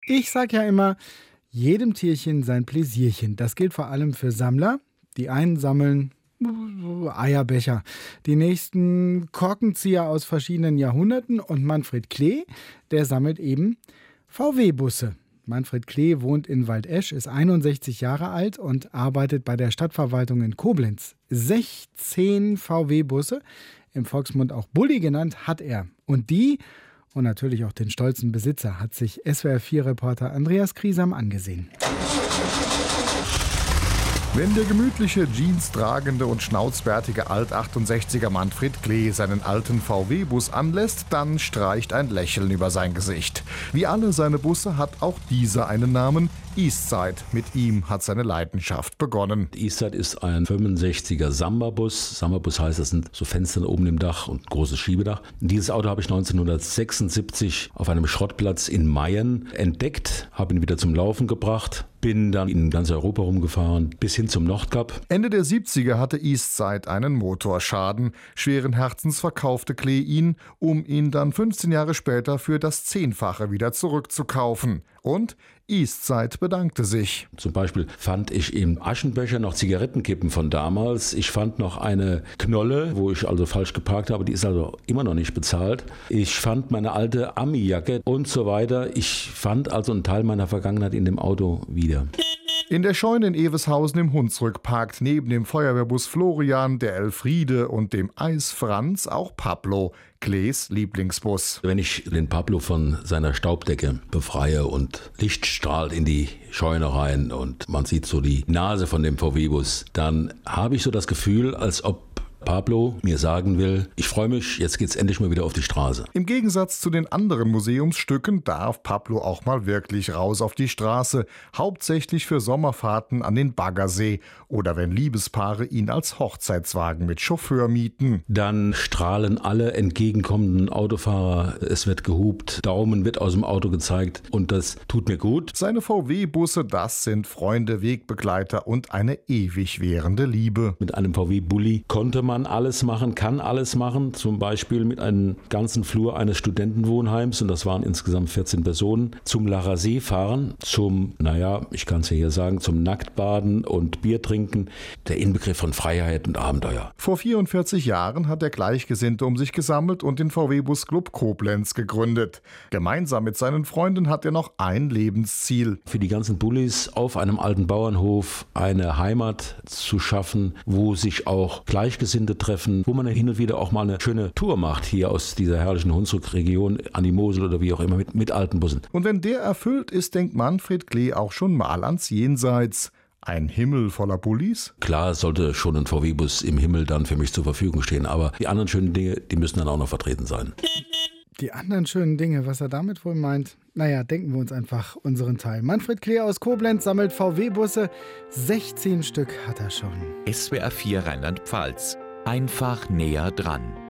Ich sag ja immer, jedem Tierchen sein Pläsierchen. Das gilt vor allem für Sammler. Die einen sammeln Eierbecher, die nächsten Korkenzieher aus verschiedenen Jahrhunderten und Manfred Klee, der sammelt eben VW-Busse. Manfred Klee wohnt in Waldesch, ist 61 Jahre alt und arbeitet bei der Stadtverwaltung in Koblenz. 16 VW-Busse, im Volksmund auch Bulli genannt, hat er. Und die und natürlich auch den stolzen Besitzer hat sich SWR4-Reporter Andreas Kriesam angesehen. Wenn der gemütliche, jeanstragende und schnauzbärtige Alt-68er Manfred Klee seinen alten VW-Bus anlässt, dann streicht ein Lächeln über sein Gesicht. Wie alle seine Busse hat auch dieser einen Namen: Eastside. Mit ihm hat seine Leidenschaft begonnen. Eastside ist ein 65er Samba-Bus. Samba-Bus heißt, das sind so Fenster oben im Dach und ein großes Schiebedach. Dieses Auto habe ich 1976 auf einem Schrottplatz in Mayen entdeckt, habe ihn wieder zum Laufen gebracht. Bin dann in ganz Europa rumgefahren, bis hin zum Nordkap. Ende der 70er hatte Eastside einen Motorschaden. Schweren Herzens verkaufte Klee ihn, um ihn dann 15 Jahre später für das 10-fache wieder zurückzukaufen. Und Eastside bedankte sich. Zum Beispiel fand ich im Aschenbecher noch Zigarettenkippen von damals. Ich fand noch eine Knolle, wo ich also falsch geparkt habe. Die ist also immer noch nicht bezahlt. Ich fand meine alte Ami-Jacke und so weiter. Ich fand also einen Teil meiner Vergangenheit in dem Auto wieder. In der Scheune in Evershausen im Hunsrück parkt neben dem Feuerwehrbus Florian, der Elfriede und dem Eis Franz auch Pablo, Klees Lieblingsbus. Wenn ich den Pablo von seiner Staubdecke befreie und Licht strahlt in die Scheune rein und man sieht so die Nase von dem VW-Bus, dann habe ich so das Gefühl, als ob Pablo mir sagen will, ich freue mich, jetzt geht's endlich mal wieder auf die Straße. Im Gegensatz zu den anderen Museumsstücken darf Pablo auch mal wirklich raus auf die Straße, hauptsächlich für Sommerfahrten an den Baggersee oder wenn Liebespaare ihn als Hochzeitswagen mit Chauffeur mieten. Dann strahlen alle entgegenkommenden Autofahrer, es wird gehupt, Daumen wird aus dem Auto gezeigt und das tut mir gut. Seine VW-Busse, das sind Freunde, Wegbegleiter und eine ewig währende Liebe. Mit einem VW-Bulli konnte man alles machen, kann alles machen, zum Beispiel mit einem ganzen Flur eines Studentenwohnheims, und das waren insgesamt 14 Personen, zum Lacher See fahren, zum, ich kann es ja hier sagen, zum Nacktbaden und Bier trinken, der Inbegriff von Freiheit und Abenteuer. Vor 44 Jahren hat der Gleichgesinnte um sich gesammelt und den VW-Bus-Club Koblenz gegründet. Gemeinsam mit seinen Freunden hat er noch ein Lebensziel. Für die ganzen Bullis auf einem alten Bauernhof eine Heimat zu schaffen, wo sich auch Gleichgesinnte treffen, wo man hin und wieder auch mal eine schöne Tour macht, hier aus dieser herrlichen Hunsrück-Region an die Mosel oder wie auch immer mit alten Bussen. Und wenn der erfüllt ist, denkt Manfred Klee auch schon mal ans Jenseits. Ein Himmel voller Bullis? Klar, es sollte schon ein VW-Bus im Himmel dann für mich zur Verfügung stehen, aber die anderen schönen Dinge, die müssen dann auch noch vertreten sein. Die anderen schönen Dinge, was er damit wohl meint? Denken wir uns einfach unseren Teil. Manfred Klee aus Koblenz sammelt VW-Busse. 16 Stück hat er schon. SWR4 Rheinland-Pfalz. Einfach näher dran.